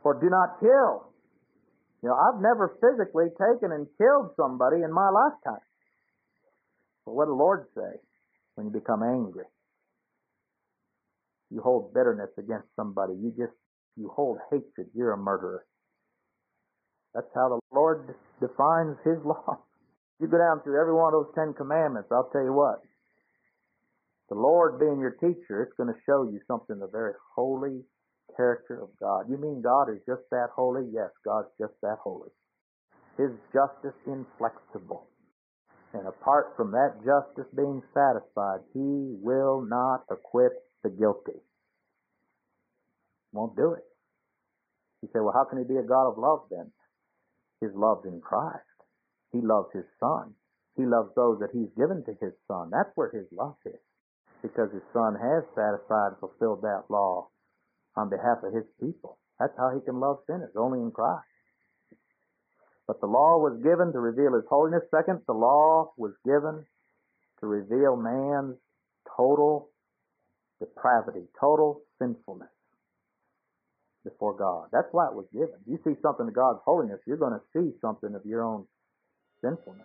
For do not kill. I've never physically taken and killed somebody in my lifetime. But what did the Lord say when you become angry? You hold bitterness against somebody. You hold hatred. You're a murderer. That's how the Lord defines His law. You go down through every one of those 10 commandments, I'll tell you what. The Lord being your teacher, it's going to show you something of the very holy character of God. You mean God is just that holy? Yes, God's just that holy. His justice inflexible. And apart from that justice being satisfied, He will not acquit the guilty. Won't do it. You say, well, how can He be a God of love then? His love's in Christ. He loves His Son. He loves those that He's given to His Son. That's where His love is. Because His Son has satisfied and fulfilled that law on behalf of His people. That's how He can love sinners, only in Christ. But the law was given to reveal His holiness. Second, the law was given to reveal man's total depravity, total sinfulness before God. That's why it was given. You see something of God's holiness, you're going to see something of your own sinfulness.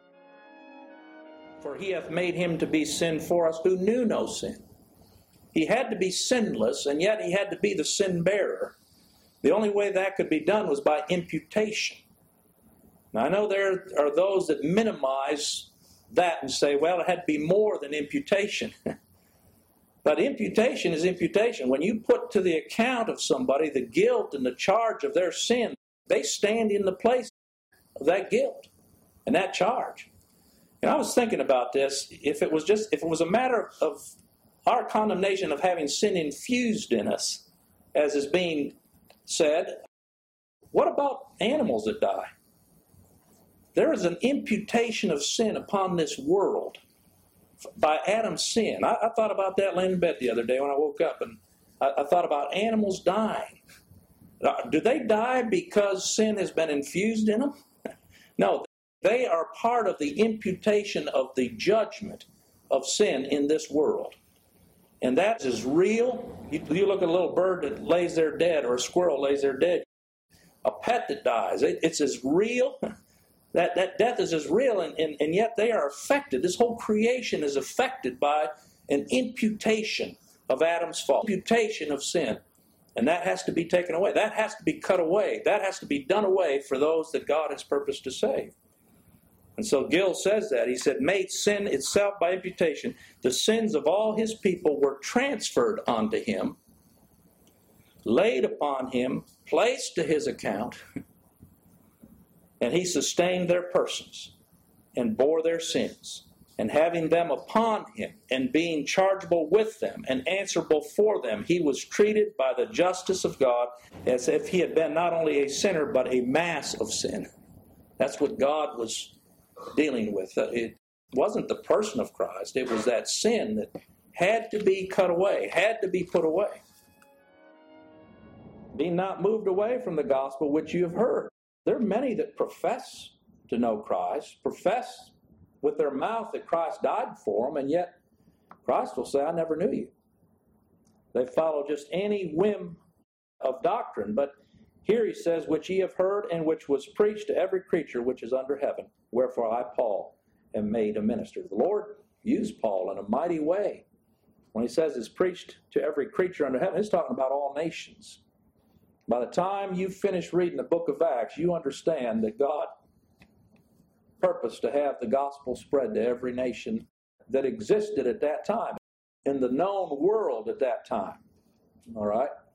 For He hath made Him to be sin for us who knew no sin. He had to be sinless, and yet He had to be the sin bearer. The only way that could be done was by imputation. Now, I know there are those that minimize that and say, well, it had to be more than imputation. But imputation is imputation. When you put to the account of somebody the guilt and the charge of their sin, they stand in the place of that guilt and that charge. And I was thinking about this. If it was a matter of our condemnation of having sin infused in us, as is being said, what about animals that die? There is an imputation of sin upon this world by Adam's sin. I thought about that laying in bed the other day when I woke up, and I thought about animals dying. Do they die because sin has been infused in them? No, they are part of the imputation of the judgment of sin in this world. And that is real. You look at a little bird that lays there dead, or a squirrel lays there dead. A pet that dies, it's as real. That death is as real, and yet they are affected. This whole creation is affected by an imputation of Adam's fault, imputation of sin. And that has to be taken away. That has to be cut away. That has to be done away for those that God has purposed to save. And so Gill says that. He said, made sin itself by imputation. The sins of all His people were transferred onto Him, laid upon Him, placed to His account, and He sustained their persons and bore their sins. And having them upon Him and being chargeable with them and answerable for them, He was treated by the justice of God as if He had been not only a sinner but a mass of sin. That's what God was dealing with. It wasn't the person of Christ. It was that sin that had to be cut away, had to be put away. Be not moved away from the gospel which you have heard. There are many that profess to know Christ, profess with their mouth that Christ died for them, and yet Christ will say, I never knew you. They follow just any whim of doctrine, but here He says, which ye have heard and which was preached to every creature which is under heaven. Wherefore I, Paul, am made a minister. The Lord used Paul in a mighty way. When He says it's preached to every creature under heaven, He's talking about all nations. By the time you finish reading the book of Acts, you understand that God purposed to have the gospel spread to every nation that existed at that time, in the known world at that time. All right?